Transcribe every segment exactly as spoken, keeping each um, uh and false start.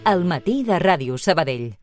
Al matí de Ràdio Sabadell.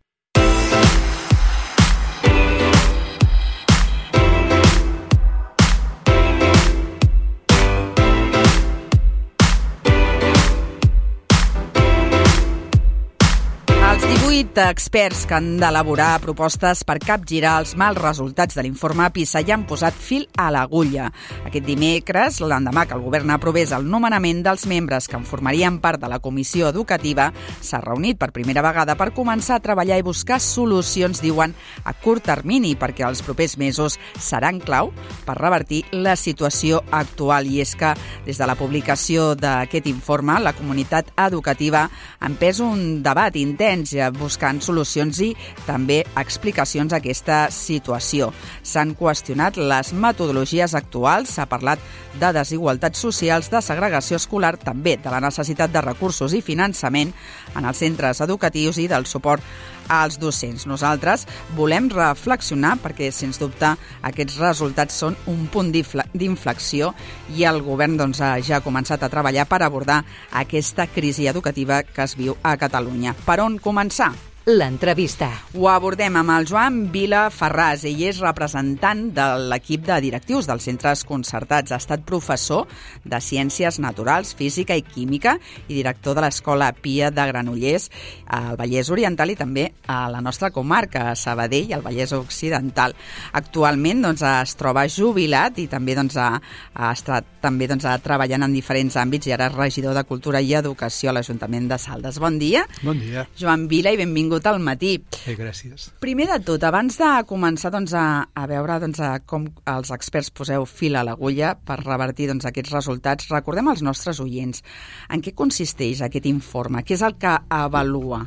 Experts que han d'elaborar propostes per capgirar els mals resultats de l'informe PISA ja han posat fil a l'agulla. Aquest dimecres, l'endemà que el govern aprovés el nomenament dels membres que en formarien part de la comissió educativa, s'ha reunit per primera vegada per començar a treballar i buscar solucions, diuen, a curt termini, perquè els propers mesos seran clau per revertir la situació actual. I és que, des de la publicació d'aquest informe, la comunitat educativa ha empès un debat intens buscant solucions i també explicacions a aquesta situació. S'han qüestionat les metodologies actuals, s'ha parlat de desigualtats socials, de segregació escolar, també de la necessitat de recursos i finançament en els centres educatius i del suport als docents. Nosaltres volem reflexionar perquè, sens dubte, aquests resultats són un punt d'inflexió i el govern doncs, ja ha començat a treballar per abordar aquesta crisi educativa que es viu a Catalunya. Per on començar? L'entrevista. Ho abordem amb el Joan Vila Ferràs. Ell és representant de l'equip de directius dels centres concertats. Ha estat professor de Ciències Naturals, Física i Química i director de l'Escola Pia de Granollers al Vallès Oriental i també a la nostra comarca, a Sabadell, al Vallès Occidental. Actualment doncs, es troba jubilat i també doncs, ha, ha estat també, doncs, treballant en diferents àmbits i ara és regidor de Cultura i Educació a l'Ajuntament de Saldes. Bon dia. Bon dia. Joan Vila, i benvingut al matí. Eh, gràcies. Primer de tot, abans de començar doncs, a, a veure doncs, a com els experts poseu fil a l'agulla per revertir doncs, aquests resultats, recordem als nostres oients en què consisteix aquest informe, què és el que avalua?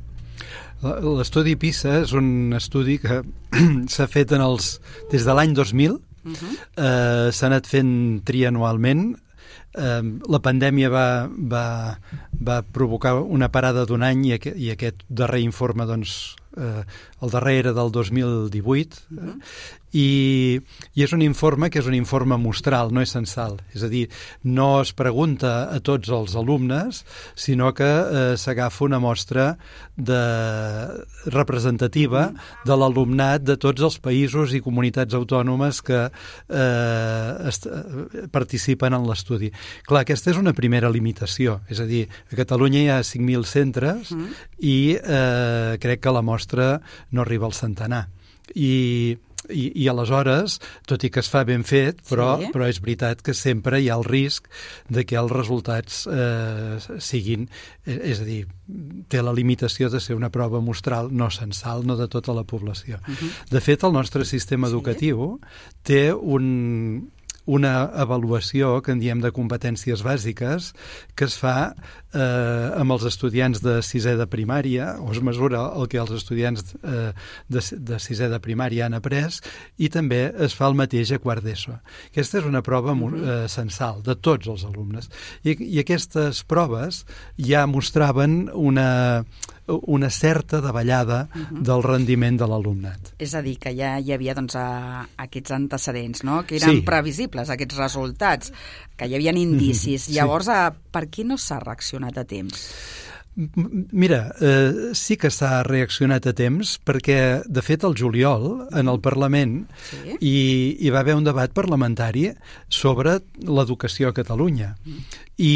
L'estudi PISA és un estudi que s'ha fet en els, des de l'any dos mil, uh-huh. eh, s'ha anat fent trianualment. Eh, la pandèmia va, va, va provocar una parada d'un any i, aqu i aquest darrer informe, doncs, eh, el darrer era del dos mil divuit, eh, i, i és un informe que és un informe mostral, no és censal. És a dir, no es pregunta a tots els alumnes, sinó que eh, s'agafa una mostra de, representativa de l'alumnat de tots els països i comunitats autònomes que eh, participen en l'estudi. Clar, aquesta és una primera limitació, és a dir, a Catalunya hi ha cinc mil centres mm. i eh, crec que la mostra no arriba al centenar. I, i, i aleshores, tot i que es fa ben fet, però, sí. però és veritat que sempre hi ha el risc de que els resultats eh, siguin, és, és a dir, té la limitació de ser una prova mostral, no censal, no de tota la població. Uh-huh. De fet, el nostre sistema educatiu sí. té un... una avaluació que en diem de competències bàsiques que es fa eh, amb els estudiants de sisè de primària, o es mesura el que els estudiants eh, de, de sisè de primària han après, i també es fa el mateix a quart d'ESO. Aquesta és una prova eh, censal de tots els alumnes. I, i aquestes proves ja mostraven una... una certa davallada uh-huh. del rendiment de l'alumnat. És a dir, que ja hi havia doncs, a, aquests antecedents, no? Que eren sí. previsibles, aquests resultats, que hi havia indicis. Uh-huh. Llavors, sí. a, per què no s'ha reaccionat a temps? Mira, eh, sí que s'ha reaccionat a temps perquè, de fet, al juliol, en el Parlament, sí. hi, hi va haver un debat parlamentari sobre l'educació a Catalunya. Mm. I...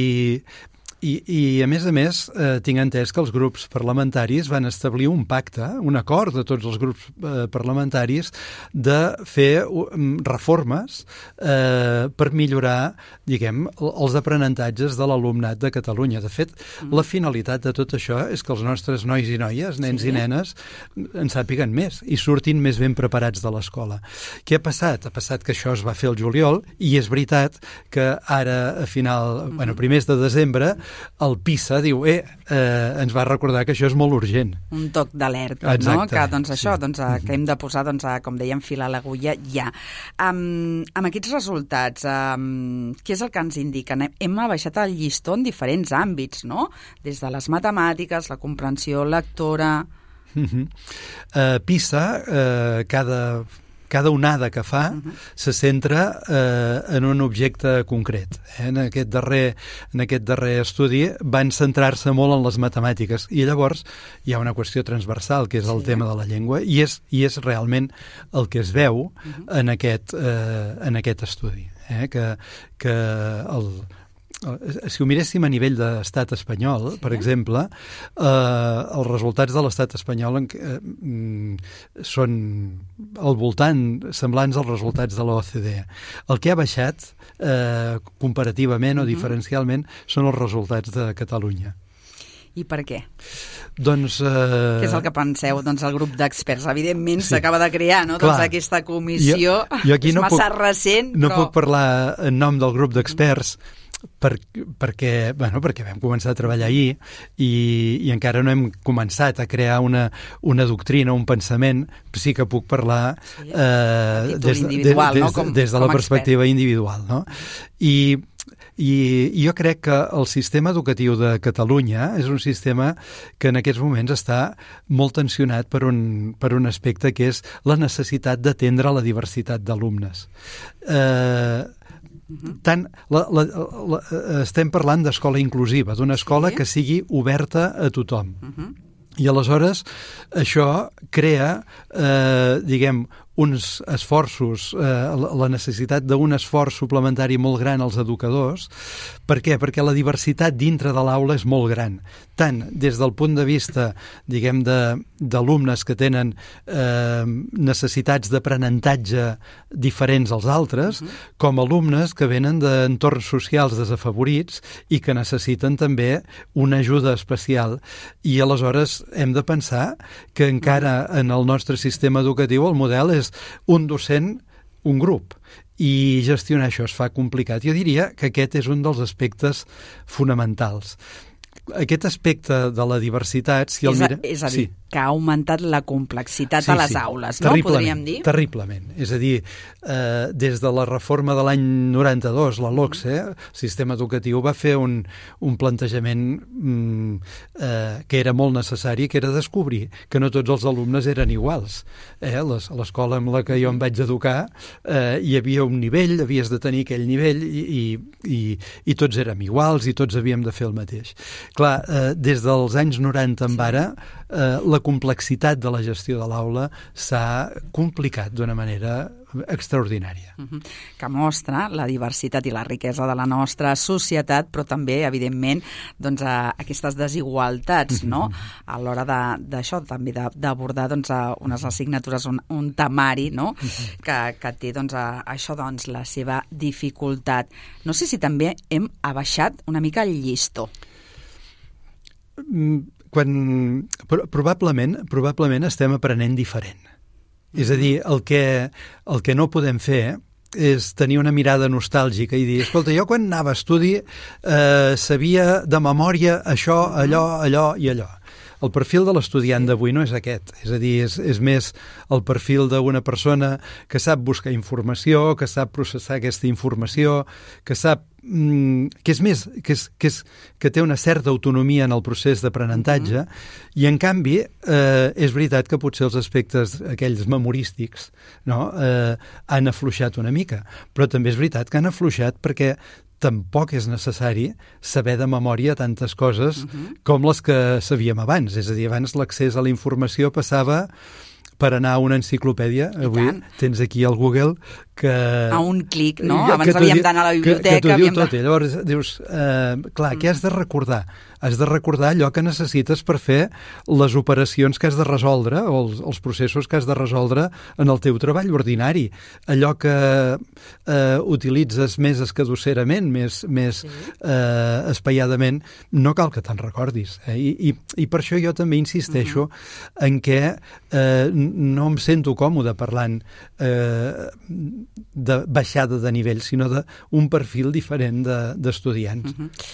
I, i a més a més eh, tinc entès que els grups parlamentaris van establir un pacte, un acord de tots els grups eh, parlamentaris de fer um, reformes eh, per millorar, diguem, els aprenentatges de l'alumnat de Catalunya. De fet, mm. la finalitat de tot això és que els nostres nois i noies, nens sí. i nenes, en sàpiguen més i surtin més ben preparats de l'escola. Què ha passat? Ha passat que això es va fer el juliol i és veritat que ara, a final, mm. bueno, primers de desembre, el PISA diu, eh, eh, ens va recordar que això és molt urgent. Un toc d'alerta, no? Que, doncs, això, sí. doncs, que hem de posar, doncs, com dèiem, fil a l'agulla ja. Um, amb aquests resultats, um, què és el que ens indiquen? Hem abaixat el llistó en diferents àmbits, no? Des de les matemàtiques, la comprensió lectora... Uh-huh. uh, PISA, uh, cada... cada onada que fa uh-huh. se centra eh, en un objecte concret. Eh? En, aquest darrer, en aquest darrer estudi van centrar-se molt en les matemàtiques i llavors hi ha una qüestió transversal que és el sí. tema de la llengua i és, i és realment el que es veu uh-huh. en, aquest, eh, en aquest estudi. Eh? Que, que el, si ho miréssim a nivell d'estat espanyol, sí. per exemple, eh, els resultats de l'estat espanyol eh, són al voltant semblants als resultats de l'O C D E. El que ha baixat eh, comparativament o diferencialment són els resultats de Catalunya. I per què? Doncs... Eh... Què és el que penseu? Doncs el grup d'experts, evidentment, sí. s'acaba de crear, no? Clar. Doncs aquesta comissió jo, jo aquí és no massa puc, recent, no però... puc parlar en nom del grup d'experts, per, perquè, bueno, perquè vam començar a treballar ahir i, i encara no hem començat a crear una, una doctrina, un pensament, sí que puc parlar sí, eh, des, de, des, no? des, com, des de la perspectiva expert. individual. No? I, i, I jo crec que el sistema educatiu de Catalunya és un sistema que en aquests moments està molt tensionat per un, per un aspecte que és la necessitat d'atendre la diversitat d'alumnes. Eh, Uh-huh. Tant, la, la, la, estem parlant d'escola inclusiva, d'una escola sí. que sigui oberta a tothom. Uh-huh. I aleshores això crea, eh, diguem, uns esforços, eh, la necessitat d'un esforç suplementari molt gran als educadors. Per què? Perquè la diversitat dintre de l'aula és molt gran, tant des del punt de vista, diguem, de, d'alumnes que tenen eh, necessitats d'aprenentatge diferents als altres, uh-huh. com alumnes que venen d'entorns socials desafavorits i que necessiten també una ajuda especial. I aleshores hem de pensar que encara en el nostre sistema educatiu el model és un docent, un grup, i gestionar això es fa complicat. Jo diria que aquest és un dels aspectes fonamentals. Aquest aspecte de la diversitat... Si el és, a, mira... és a dir, sí. que ha augmentat la complexitat sí, a les sí. aules, no? Podríem dir? Terriblement. És a dir, eh, des de la reforma de l'any noranta-dos, la LOCSE, el sistema educatiu va fer un, un plantejament mm, eh, que era molt necessari, que era descobrir que no tots els alumnes eren iguals. Eh? Les, a l'escola amb la que jo em vaig educar eh, hi havia un nivell, havies de tenir aquell nivell i, i, i, i tots érem iguals i tots havíem de fer el mateix. Clar, eh, des dels anys noranta en ara, eh, la complexitat de la gestió de l'aula s'ha complicat d'una manera extraordinària. Uh-huh. Que mostra la diversitat i la riquesa de la nostra societat, però també, evidentment, doncs, a aquestes desigualtats, uh-huh. no? A l'hora d'això, també d'abordar doncs, unes assignatures, un, un temari, no? Uh-huh. que, que té doncs, a, això doncs, la seva dificultat. No sé si també hem abaixat una mica el llistó. Quan, probablement, probablement estem aprenent diferent. Mm-hmm. És a dir, el que, el que no podem fer és tenir una mirada nostàlgica i dir, escolta, jo quan anava a estudi eh, sabia de memòria això, allò, allò i allò. El perfil de l'estudiant d'avui no és aquest, és a dir, és, és més el perfil d'una persona que sap buscar informació, que sap processar aquesta informació, que sap mm, que és més, que, és, que, és, que té una certa autonomia en el procés d'aprenentatge, mm-hmm. i en canvi eh, és veritat que potser els aspectes aquells memorístics, no, eh, han afluixat una mica, però també és veritat que han afluixat perquè tampoc és necessari saber de memòria tantes coses uh-huh. com les que sabíem abans. És a dir, abans l'accés a la informació passava per anar a una enciclopèdia. I Avui tant. Tens aquí el Google que... A un clic, no? Que, abans que havíem d'anar a la biblioteca. Que, que t'ho diu tot. De... I llavors dius, eh, clar, mm. què has de recordar? Has de recordar allò que necessites per fer les operacions que has de resoldre o els, els processos que has de resoldre en el teu treball ordinari. Allò que eh, utilitzes més escadusserament, més, més sí. eh, espaiadament, no cal que te'n recordis. Eh? I, i, I per això jo també insisteixo uh-huh. en què eh, no em sento còmode parlant eh, de baixada de nivell, sinó d'un perfil diferent d'estudiants. De, uh-huh.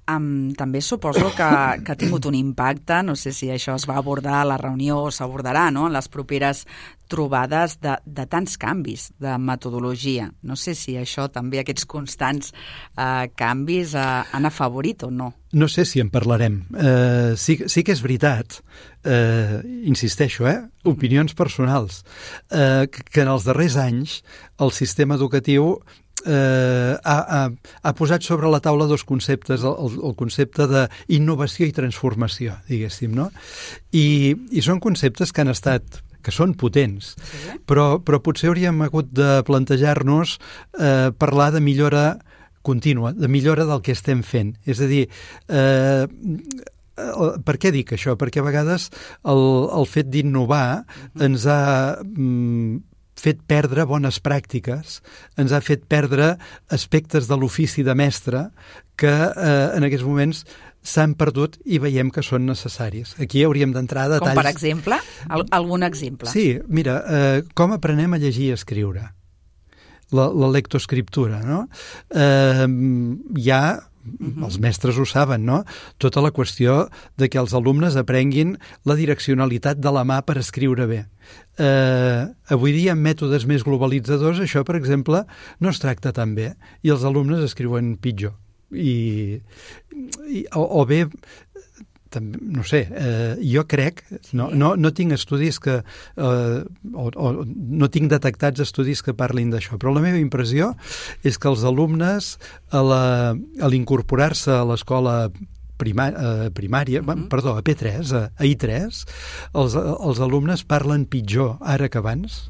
Um, també suposo que, que ha tingut un impacte, no sé si això es va abordar a la reunió o s'abordarà, no?, en les properes trobades de, de tants canvis de metodologia. No sé si això també, aquests constants eh, canvis eh, han afavorit o no. No sé si en parlarem. Uh, sí, sí que és veritat, uh, insisteixo, eh? opinions personals, uh, que en els darrers anys el sistema educatiu Eh, ha, ha, ha posat sobre la taula dos conceptes, el, el concepte d'innovació i transformació, diguéssim, no? I, i són conceptes que han estat que són potents, sí. però, però potser hauríem hagut de plantejar-nos eh, parlar de millora contínua, de millora del que estem fent. És a dir, eh, per què dic això? Perquè a vegades el, el fet d'innovar ens ha mm, fet perdre bones pràctiques, ens ha fet perdre aspectes de l'ofici de mestre que eh, en aquests moments s'han perdut i veiem que són necessaris. Aquí hauríem d'entrar a detalls... Com per exemple? Al algun exemple? Sí, mira, eh, com aprenem a llegir i escriure? La, la lectoescriptura, no? Eh, hi ha... Uh-huh. Els mestres ho saben, no? Tota la qüestió de que els alumnes aprenguin la direccionalitat de la mà per escriure bé. Eh, avui dia, amb mètodes més globalitzadors, això, per exemple, no es tracta tan bé i els alumnes escriuen pitjor. I, i, o, o bé, també, no sé, eh, jo crec, no, no, no tinc estudis que, eh, o, o no tinc detectats estudis que parlin d'això, però la meva impressió és que els alumnes, a l'incorporar-se a l'escola primà, eh, primària, uh-huh. perdó, a P tres, a, a I tres, els, els alumnes parlen pitjor ara que abans,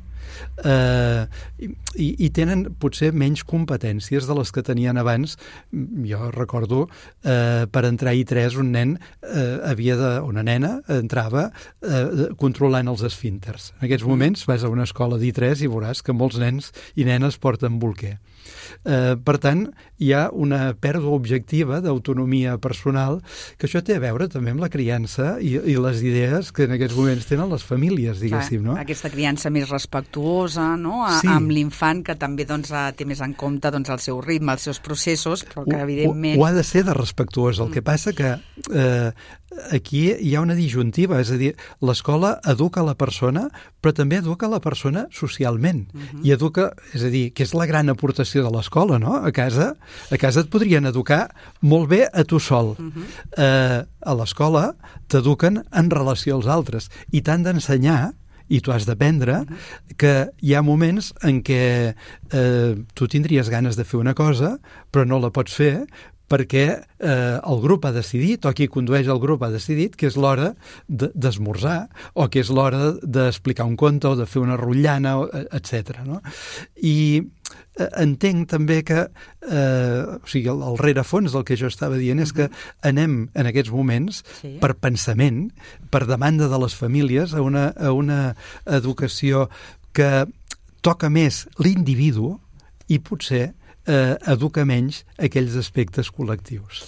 Uh, i, i tenen potser menys competències de les que tenien abans. Jo recordo uh, per entrar a I tres un nen uh, havia de, una nena entrava uh, controlant els esfínters. En aquests moments vas a una escola d'I tres i veuràs que molts nens i nenes porten bolquer. Uh, per tant, hi ha una pèrdua objectiva d'autonomia personal, que això té a veure també amb la criança i, i les idees que en aquests moments tenen les famílies, diguéssim, no? Aquesta criança més respectuosa, no?, a, sí. amb l'infant, que també doncs, té més en compte doncs, el seu ritme, els seus processos, però que evidentment... Ho, ho ha de ser de respectuós. El que passa que eh, aquí hi ha una disjuntiva, és a dir, l'escola educa la persona, però també educa la persona socialment. Uh-huh. I educa, és a dir, que és la gran aportació de l'escola, no? A casa, a casa et podrien educar molt bé a tu sol. Uh-huh. Eh, a l'escola t'eduquen en relació als altres i t'han d'ensenyar, i tu has d'aprendre, uh-huh. que hi ha moments en què eh, tu tindries ganes de fer una cosa, però no la pots fer perquè eh, el grup ha decidit, o qui condueix el grup ha decidit que és l'hora d'esmorzar, o que és l'hora d'explicar un conte, o de fer una rotllana, etcètera, no? I eh, entenc també que eh, o sigui, el, el rerefons del que jo estava dient és que anem en aquests moments, sí. per pensament, per demanda de les famílies, a una, a una educació que toca més l'individu i potser eh, educa menys aquells aspectes col·lectius.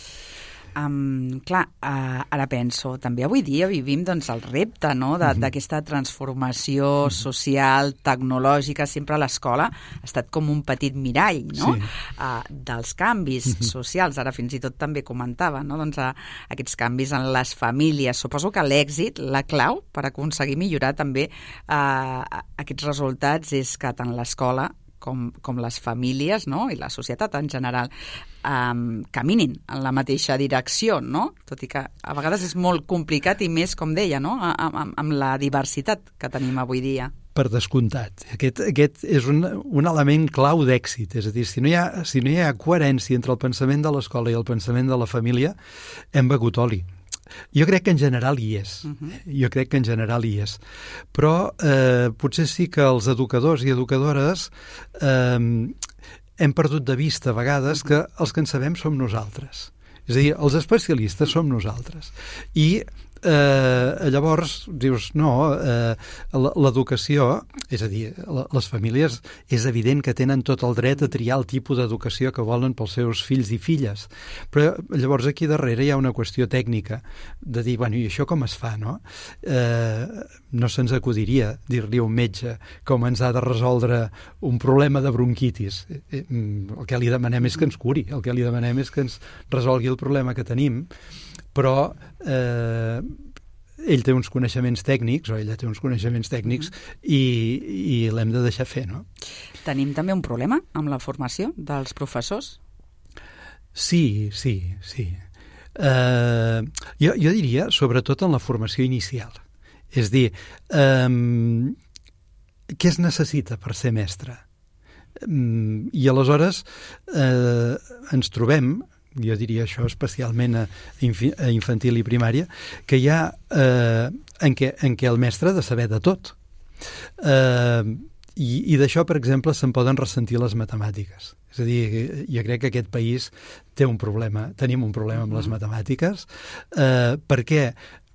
Um, clar, uh, ara penso, també avui dia vivim doncs, el repte, no?, d'aquesta transformació social, tecnològica. Sempre l'escola ha estat com un petit mirall, no?, sí. uh, dels canvis socials. Ara fins i tot també comentava, no?, doncs, uh, aquests canvis en les famílies. Suposo que l'èxit, la clau per aconseguir millorar també uh, aquests resultats és que tant l'escola com, com les famílies, no?, i la societat en general um, caminin en la mateixa direcció, no? Tot i que a vegades és molt complicat i més, com deia, no?, amb, amb la diversitat que tenim avui dia. Per descomptat. Aquest, aquest és un, un element clau d'èxit. És a dir, si no, hi ha, si no hi ha coherència entre el pensament de l'escola i el pensament de la família, hem begut oli. Jo crec que en general hi és. Uh-huh. Jo crec que en general hi és. Però eh, potser sí que els educadors i educadores eh, hem perdut de vista a vegades que els que en sabem som nosaltres. És a dir, els especialistes som nosaltres. I eh, llavors dius, no, eh, l'educació, és a dir, les famílies és evident que tenen tot el dret a triar el tipus d'educació que volen pels seus fills i filles, però llavors aquí darrere hi ha una qüestió tècnica de dir, bueno, i això com es fa, no? Eh, no se'ns acudiria dir-li a un metge com ens ha de resoldre un problema de bronquitis. El que li demanem és que ens curi, el que li demanem és que ens resolgui el problema que tenim, però eh, ell té uns coneixements tècnics, o ella té uns coneixements tècnics, i, i l'hem de deixar fer, no? Tenim també un problema amb la formació dels professors? Sí, sí, sí. Eh, jo, jo diria, sobretot en la formació inicial. És dir, eh, què es necessita per ser mestre? I aleshores eh, ens trobem, jo diria això especialment a, a infantil i primària, que hi ha eh, en, què, en què el mestre ha de saber de tot. Eh, i, I d'això, per exemple, se'n poden ressentir les matemàtiques. És a dir, jo crec que aquest país té un problema, tenim un problema amb les matemàtiques, eh, perquè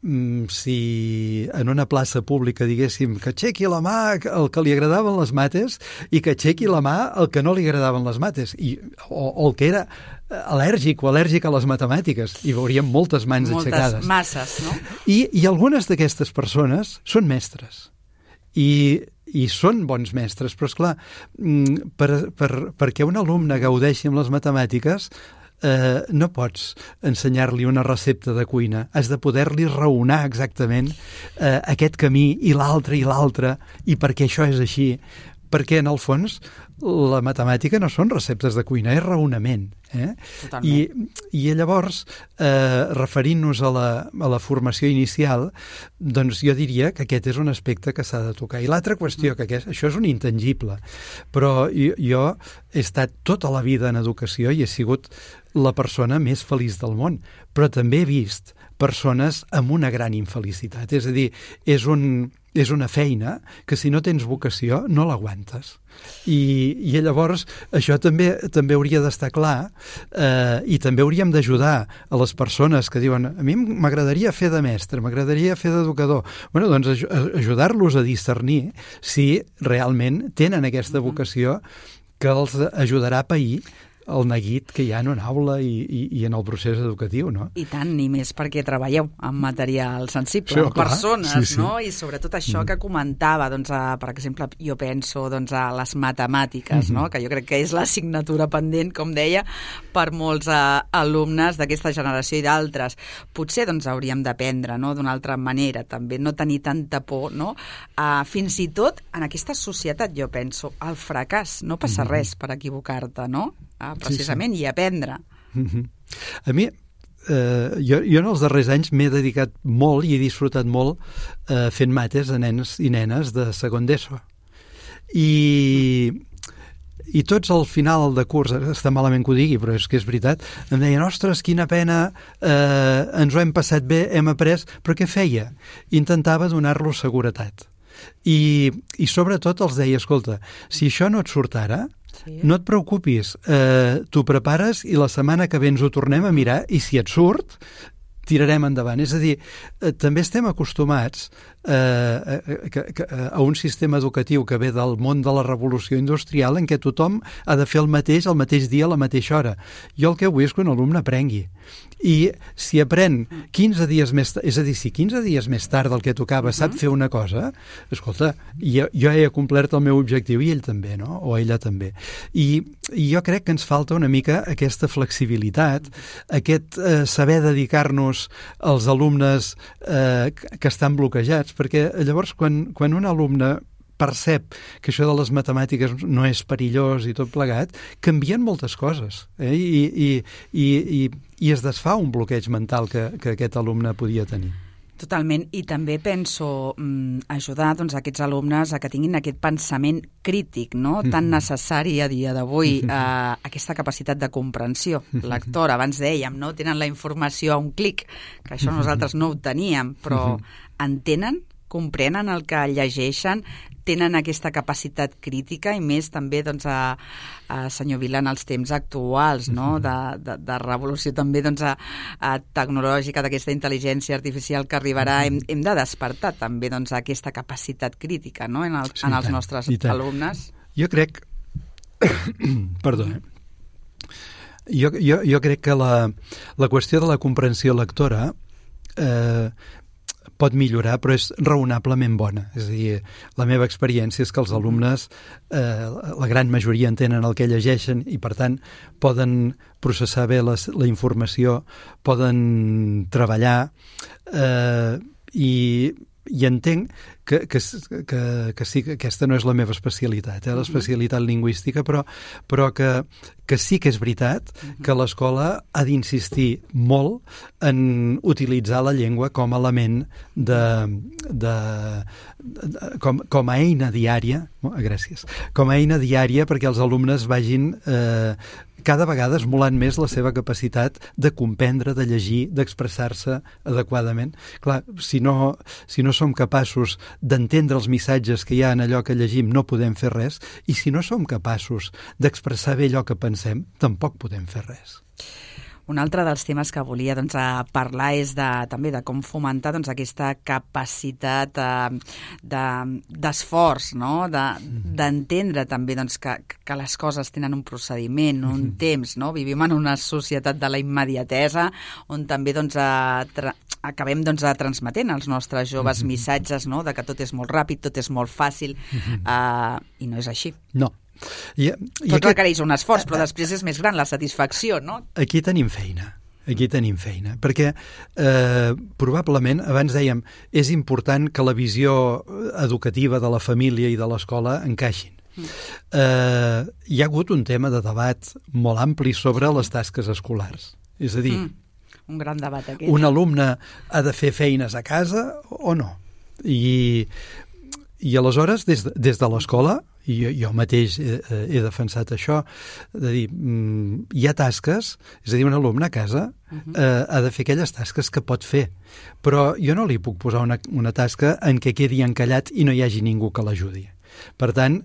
si en una plaça pública diguéssim que aixequi la mà el que li agradaven les mates i que aixequi la mà el que no li agradaven les mates, i, o, o el que era al·lèrgic o al·lèrgic a les matemàtiques, i veuríem moltes mans moltes aixecades. Moltes masses, no? I, i algunes d'aquestes persones són mestres. I, i són bons mestres, però esclar, per, per, perquè un alumne gaudeixi amb les matemàtiques, Eh, no pots ensenyar-li una recepta de cuina, has de poder-li raonar exactament eh, aquest camí i l'altre i l'altre, i per què això és així, perquè en el fons la matemàtica no són receptes de cuina, és raonament. Eh? I, I llavors, eh, referint-nos a la, a la formació inicial, doncs jo diria que aquest és un aspecte que s'ha de tocar. I l'altra qüestió, que aquest, això és un intangible, però jo, jo he estat tota la vida en educació i he sigut la persona més feliç del món, però també he vist persones amb una gran infelicitat. És a dir, és, un, és una feina que si no tens vocació no l'aguantes. I, i llavors això també també hauria d'estar clar, eh, i també hauríem d'ajudar a les persones que diuen, a mi m'agradaria fer de mestre, m'agradaria fer d'educador. Bueno, doncs ajudar-los a discernir si realment tenen aquesta vocació que els ajudarà a pair el neguit que hi ha en una aula i, i, i en el procés educatiu, no? I tant, ni més perquè treballeu amb material sensible, sí, amb persones, sí, sí. no? I sobretot això mm. que comentava, doncs, a, per exemple, jo penso doncs, a les matemàtiques, mm-hmm. no? Que jo crec que és l'assignatura pendent, com deia, per molts uh, alumnes d'aquesta generació i d'altres. Potser doncs, hauríem d'aprendre, no? D'una altra manera, també, no tenir tanta por, no? Uh, fins i tot en aquesta societat, jo penso, el fracàs, no passa mm-hmm. res per equivocar-te, no? Ah, precisament, sí, sí. I aprendre. Mm-hmm. A mi, eh, jo, jo en els darrers anys m'he dedicat molt i he disfrutat molt eh, fent mates a nens i nenes de segon d'ESO. I, i tots al final de curs, està malament que ho digui, però és que és veritat, em deien, ostres, quina pena, eh, ens ho hem passat bé, hem après, però què feia? Intentava donar-los seguretat. I, i sobretot els deia, escolta, si això no et surt ara, sí. No et preocupis, eh, t'ho prepares i la setmana que ve ens ho tornem a mirar i si et surt, tirarem endavant. És a dir, eh, també estem acostumats eh, a, a, a un sistema educatiu que ve del món de la revolució industrial en què tothom ha de fer el mateix el mateix dia a la mateixa hora. Jo el que vull és que un alumne aprengui. I si aprèn quinze dies més tard, és a dir, si quinze dies més tard del que tocava sap fer una cosa, escolta, jo, jo he complert el meu objectiu i ell també, no? O ella també. I, i jo crec que ens falta una mica aquesta flexibilitat, aquest eh, saber dedicar-nos als alumnes eh, que estan bloquejats, perquè llavors quan, quan un alumne percep que això de les matemàtiques no és perillós i tot plegat, canvien moltes coses, eh? I, i, i, i, i es desfà un bloqueig mental que, que aquest alumne podia tenir. Totalment, i també penso mm, ajudar doncs, aquests alumnes a que tinguin aquest pensament crític, no? Tan necessari a dia d'avui, eh, aquesta capacitat de comprensió lectora. Abans dèiem, no? Tenen la informació a un clic, que això nosaltres no ho teníem, però entenen, comprenen el que llegeixen, tenen aquesta capacitat crítica i més també, doncs, a, a senyor Vila, en els temps actuals, no? de, de, de revolució també, doncs, a, a tecnològica, d'aquesta intel·ligència artificial que arribarà. Hem, hem de despertar també, doncs, aquesta capacitat crítica, no? en, el, Sí, en els tant, nostres i tant. alumnes. Jo crec... Perdó. Jo, jo, jo crec que la, la qüestió de la comprensió lectora eh, pot millorar, però és raonablement bona. És a dir, la meva experiència és que els alumnes, eh, la gran majoria entenen el que llegeixen i, per tant, poden processar bé les, la informació, poden treballar eh, i, i entenc que, que, que, que sí que aquesta no és la meva especialitat, eh, l'especialitat lingüística, però, però que, que sí que és veritat que l'escola ha d'insistir molt en utilitzar la llengua com a element de, de, de com, com a eina diària, gràcies, com a eina diària perquè els alumnes vagin eh, cada vegada esmolant més la seva capacitat de comprendre, de llegir, d'expressar-se adequadament. Clar, si no, si no som capaços d'entendre els missatges que hi ha en allò que llegim, no podem fer res, i si no som capaços d'expressar bé allò que pensem, tampoc podem fer res. Un altre dels temes que volia, doncs, a parlar és de, també de com fomentar, doncs, aquesta capacitat eh, de, d'esforç, no? de, d'entendre també, doncs, que, que les coses tenen un procediment, un mm-hmm. temps. No? Vivim en una societat de la immediatesa on també, doncs, a, tra, acabem, doncs, a transmetent als nostres joves mm-hmm. missatges, no? de que tot és molt ràpid, tot és molt fàcil, mm-hmm. eh, i no és així. No. I, i Tot aquest... requereix un esforç, però després és més gran la satisfacció, no? Aquí tenim feina, aquí tenim feina, perquè eh, probablement, abans dèiem, és important que la visió educativa de la família i de l'escola encaixin. Mm. Eh, hi ha hagut un tema de debat molt ampli sobre les tasques escolars, és a dir... Mm. Un gran debat aquest. Un alumne ha de fer feines a casa o no? I, i aleshores, des de, des de l'escola, i jo, jo mateix he, he defensat això, de dir, mm, hi ha tasques, és a dir, un alumne a casa uh-huh. eh, ha de fer aquelles tasques que pot fer, però jo no li puc posar una, una tasca en què quedi encallat i no hi hagi ningú que l'ajudi. Per tant,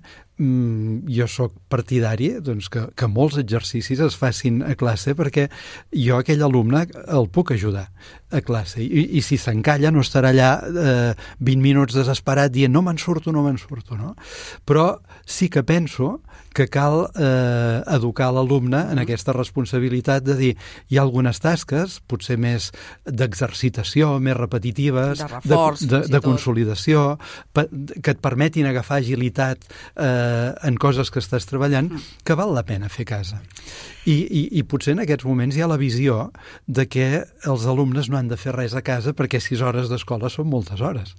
mm, jo sóc partidari, doncs, que, que molts exercicis es facin a classe perquè jo aquell alumne el puc ajudar a classe i, i si s'encalla no estarà allà eh, vint minuts desesperat dient no me'n surto, no me'n surto, no? Però sí que penso que cal eh, educar l'alumne en aquesta responsabilitat de dir hi ha algunes tasques, potser més d'exercitació, més repetitives, de reforç, de, de, de consolidació, pe, que et permetin agafar agilitat eh, en coses que estàs treballant, que val la pena fer a casa. I, i, i potser en aquests moments hi ha la visió de que els alumnes no han de fer res a casa perquè sis hores d'escola són moltes hores,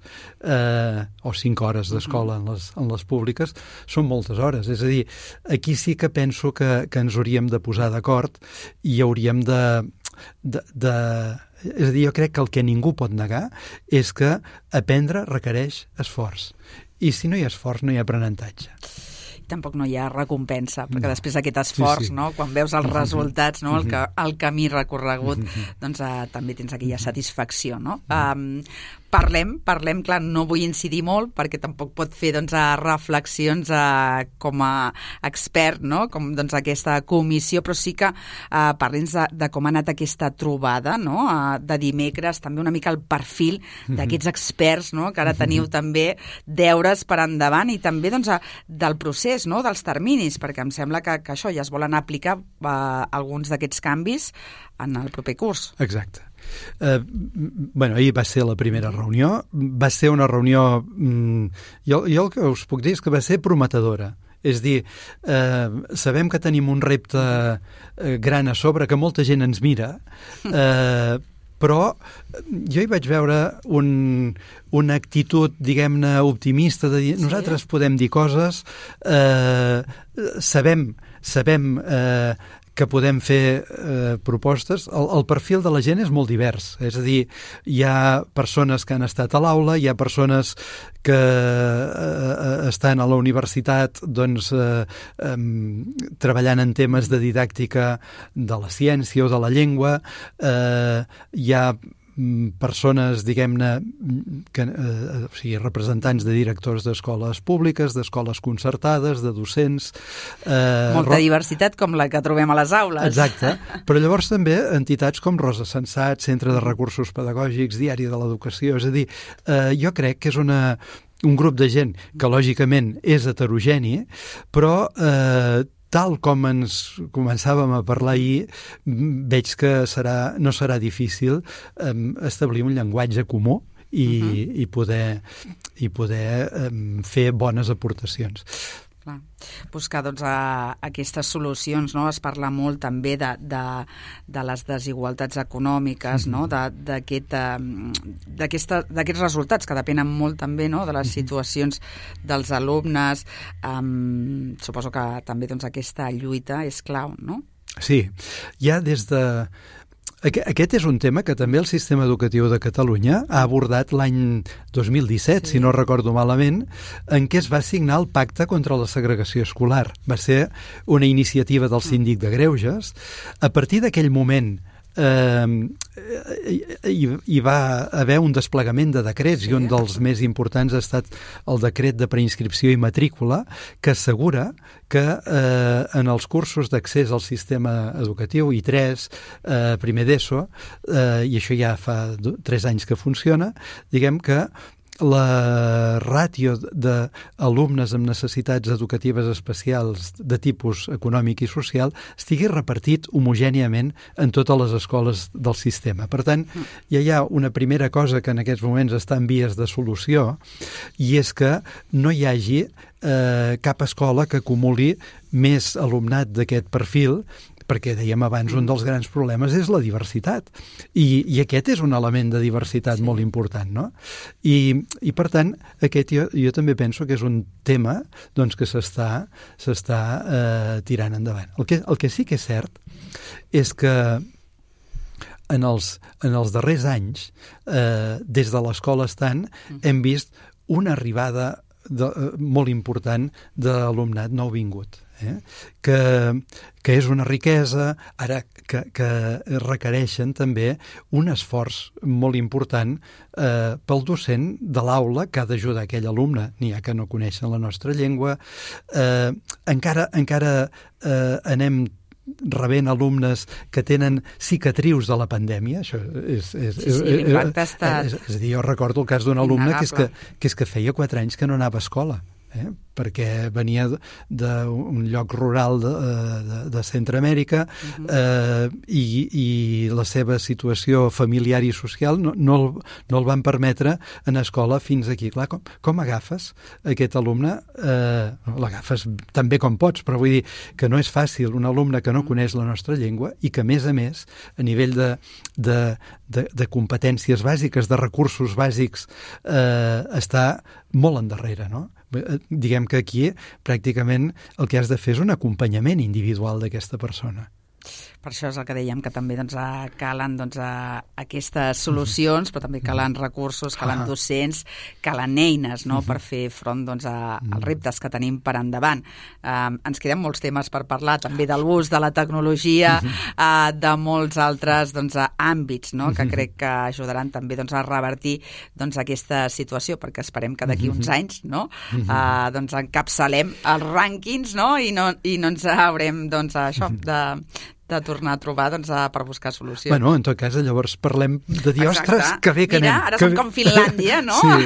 eh, o cinc hores d'escola en les, en les públiques són moltes hores. És a dir, aquí sí que penso que, que ens hauríem de posar d'acord i hauríem de, de, de... És a dir, jo crec que el que ningú pot negar és que aprendre requereix esforç. I si no hi ha esforç, no hi ha aprenentatge. Tampoc no hi ha recompensa, perquè no. després d'aquest esforç, sí, sí. no? Quan veus els resultats, no? el, que, el camí recorregut, doncs uh, també tens aquella satisfacció, no? Um, parlem, parlem, clar, no vull incidir molt, perquè tampoc pot fer doncs, a reflexions a, com a expert, no? Com doncs, aquesta comissió, però sí que uh, parlem de, de com ha anat aquesta trobada, no? Uh, de dimecres, també una mica el perfil d'aquests experts, no? Que ara teniu també deures per endavant i també doncs, a, del procés, no? Dels terminis, perquè em sembla que, que això ja es volen aplicar uh, alguns d'aquests canvis en el proper curs. Exacte. Eh, bueno, ahir va ser la primera reunió, va ser una reunió, mm, jo, jo el que us puc dir és que va ser prometedora. És dir, eh, sabem que tenim un repte eh, gran a sobre, que molta gent ens mira, eh, però jo hi vaig veure un, una actitud, diguem-ne, optimista de dir, nosaltres podem dir coses, eh, sabem, sabem eh, que podem fer eh, propostes. El, el perfil de la gent és molt divers, és a dir, hi ha persones que han estat a l'aula, hi ha persones que eh, estan a la universitat doncs, eh, eh, treballant en temes de didàctica de la ciència o de la llengua, eh, hi ha persones, diguem-ne, que, eh, o sigui, representants de directors d'escoles públiques, d'escoles concertades, de docents... Eh, Molta ro... diversitat com la que trobem a les aules. Exacte, però llavors també entitats com Rosa Sensat, Centre de Recursos Pedagògics, Diari de l'Educació, és a dir, eh, jo crec que és una, un grup de gent que lògicament és heterogeni, però eh, tal com ens començàvem a parlar ahir, veig que serà, no serà difícil eh, establir un llenguatge comú i, uh-huh. i poder, i poder eh, fer bones aportacions. Clar. Buscar doncs, a, aquestes solucions, no? Es parla molt també de, de, de les desigualtats econòmiques, mm-hmm. no? d'aquests resultats que depenen molt també, no? De les situacions dels alumnes. Um, suposo que també doncs, aquesta lluita és clau, no? Sí, ja des de... Aquest és un tema que també el sistema educatiu de Catalunya ha abordat l'any dos mil disset, sí. si no recordo malament, en què es va signar el Pacte contra la Segregació Escolar. Va ser una iniciativa del Síndic de Greuges. A partir d'aquell moment eh, hi, hi va haver un desplegament de decrets, sí. i un dels més importants ha estat el decret de preinscripció i matrícula, que assegura que eh, en els cursos d'accés al sistema educatiu, I tres, eh, primer d'ESO, eh, i això ja fa do, tres anys que funciona, diguem que la ràtio d'alumnes amb necessitats educatives especials de tipus econòmic i social estigui repartit homogèniament en totes les escoles del sistema. Per tant, ja hi ha una primera cosa que en aquests moments està en vies de solució, i és que no hi hagi eh, cap escola que acumuli més alumnat d'aquest perfil, perquè dèiem abans, un dels grans problemes és la diversitat. I, i aquest és un element de diversitat sí. molt important, no? I, i per tant, aquest jo, jo també penso que és un tema doncs, que s'està s'està eh, tirant endavant. El que, el que sí que és cert és que en els, en els darrers anys, eh, des de l'escola estant, hem vist una arribada de, eh, molt important d'alumnat nouvingut. Eh? Que, que és una riquesa, ara que, que requereixen també un esforç molt important eh, pel docent de l'aula que ha d'ajudar aquell alumne. N'hi ha que no coneixen la nostra llengua. Eh, encara encara eh, anem rebent alumnes que tenen cicatrius de la pandèmia. Això és, és, sí, sí, l'impacte ha estat... És, és a dir, jo recordo el cas d'un alumne que és que, que és que feia quatre anys que no anava a escola. Eh? perquè venia d'un lloc rural de, de, de Centreamèrica uh-huh. eh, i, i la seva situació familiar i social no, no, el, no el van permetre anar a escola fins aquí. Clar, com, com agafes aquest alumne? Eh, l'agafes tan bé com pots, però vull dir que no és fàcil un alumne que no coneix la nostra llengua i que, a més a més, a nivell de, de, de, de competències bàsiques, de recursos bàsics, eh, està molt endarrere, no? Diguem que aquí pràcticament el que has de fer és un acompanyament individual d'aquesta persona. Per això és el que dèiem, que també doncs, calen doncs, aquestes solucions, però també calen recursos, calen docents, calen eines, no?, per fer front doncs, a, als reptes que tenim per endavant. Um, ens queden molts temes per parlar, també de l'ús de la tecnologia, uh, de molts altres doncs, àmbits, no?, que crec que ajudaran també doncs, a revertir doncs, aquesta situació, perquè esperem que d'aquí uns anys no, uh, doncs, encapçalem els rànquings, no?, i no, i no ens haurem doncs, això de... de tornar a trobar doncs, a, per buscar solucions. Bueno, en tot cas, llavors parlem de dir, ostres, que bé que Mira, anem. Ara som com Finlàndia, no? Sí.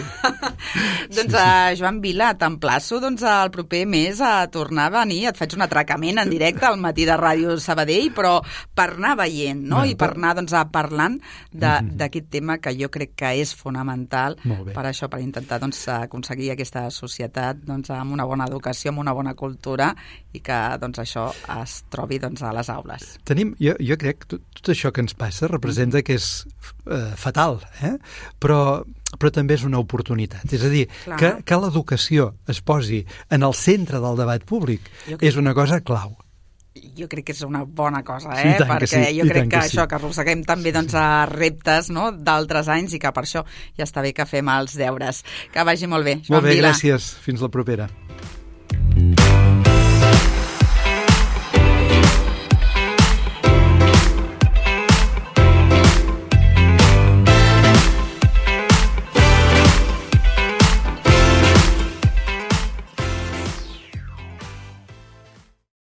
doncs, sí, sí. Joan Vila, t'emplaço doncs, el proper mes a tornar a venir. Et faig un atracament en directe al matí de Ràdio Sabadell, però per anar veient, no? Bueno, I per anar doncs, a parlant d'aquest mm-hmm. tema que jo crec que és fonamental per això, per intentar doncs, aconseguir aquesta societat doncs, amb una bona educació, amb una bona cultura i que doncs, això es trobi doncs, a les aules. Tenim, jo, jo crec que tot, tot això que ens passa representa que és eh, fatal, eh? però, però també és una oportunitat. És a dir, Clar. que, que l'educació es posi en el centre del debat públic crec... és una cosa clau. Jo crec que és una bona cosa, eh? Sí, perquè sí, jo crec que, que sí. això, que arrosseguem també doncs, a reptes no? d'altres anys i que per això ja està bé que fem els deures. Que vagi molt bé, Joan Molt bé, Vila. gràcies. Fins la propera.